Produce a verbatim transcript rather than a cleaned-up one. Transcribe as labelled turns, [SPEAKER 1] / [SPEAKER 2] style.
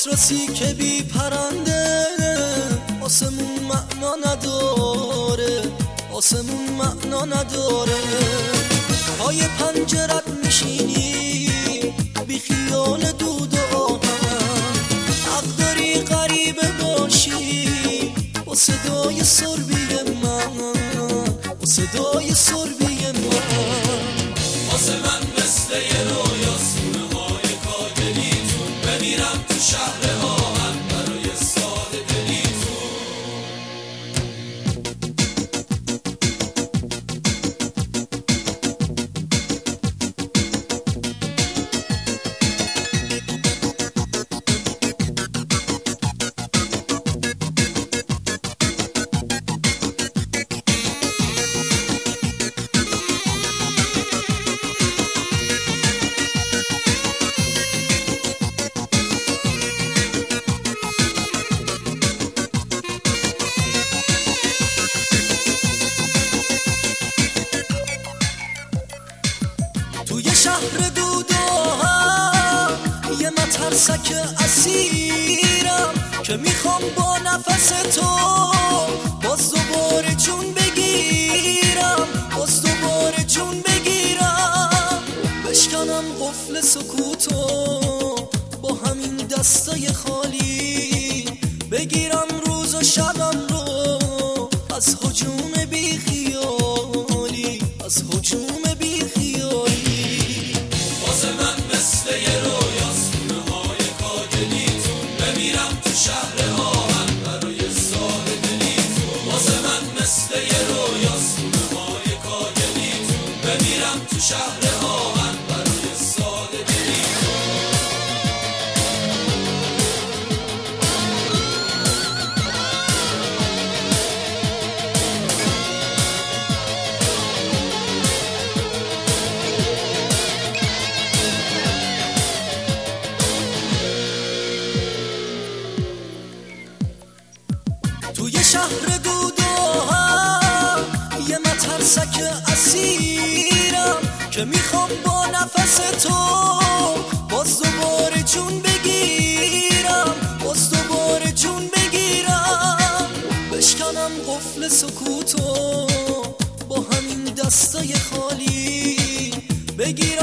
[SPEAKER 1] دسترسی که بی پرنده آسمون معنا نداره، آسمون معنا نداره. پای پنجرت میشینی بی خیال دود و آهن، حق داری غریبه باشی با صدای سربی من، با صدای سربی من.
[SPEAKER 2] واسه من مثل یه رویاست خونه های کاگلیتون، بمیرم تو شهر آهن برای ساده دلیتون.
[SPEAKER 1] توی شهر دودوها یه مترسک اسیرم که میخوام با نفس تو باز دوباره جون بگیرم، باز دوباره جون بگیرم. بشکنم قفل سکوتو با همین دستای خالی، بگیرم روز و شبم رو از هجوم بی خیالی، از هجوم بی خیالی.
[SPEAKER 2] واسه من مثل یه رویاست خونه های کاگلیتون، بمیرم تو شهر آهن برای ساده دلیتون. واسه من مثل یه رویاست خونه های کاگلیتون، بمیرم تو شهر آهن برای ساده دلیتون.
[SPEAKER 1] توی شهر دودوها یه مترسک اسیرم که میخوام با نفس تو باز دوباره جون بگیرم، باز دوباره جون بگیرم. بشکنم قفل سکوتو با همین دستای خالی، بگیرم